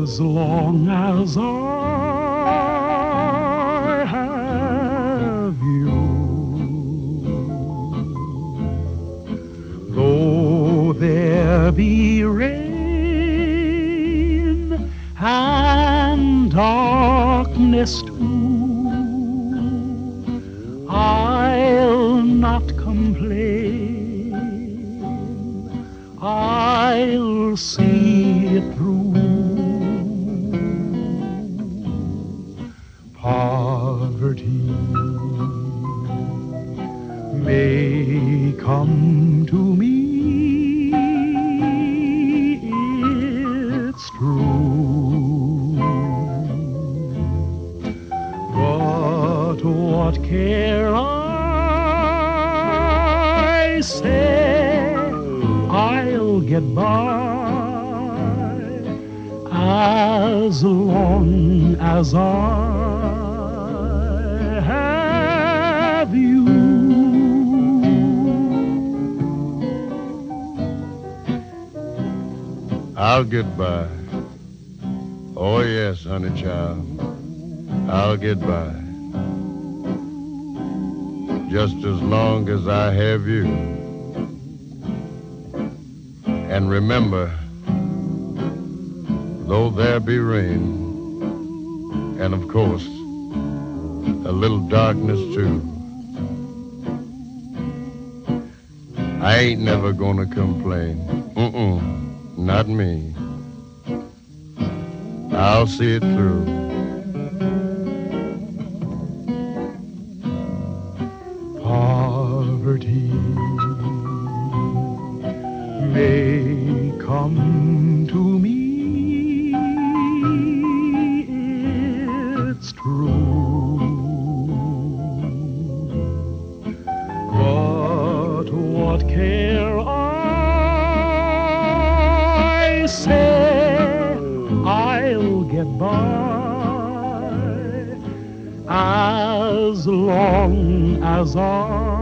As long as I have you, though there be rain and darkness too, I'll not complain. I'll see it through. Poverty may come to me, it's true, but what care I? Say I'll get by as long as I have you. I'll get by. Oh yes, honey child, I'll get by. Just as long as I have you. And remember, though there be rain, and of course, a little darkness too, I ain't never gonna complain. Not me. I'll see it through. Poverty may come to me, it's true, but what care I? Say I'll get by as long as I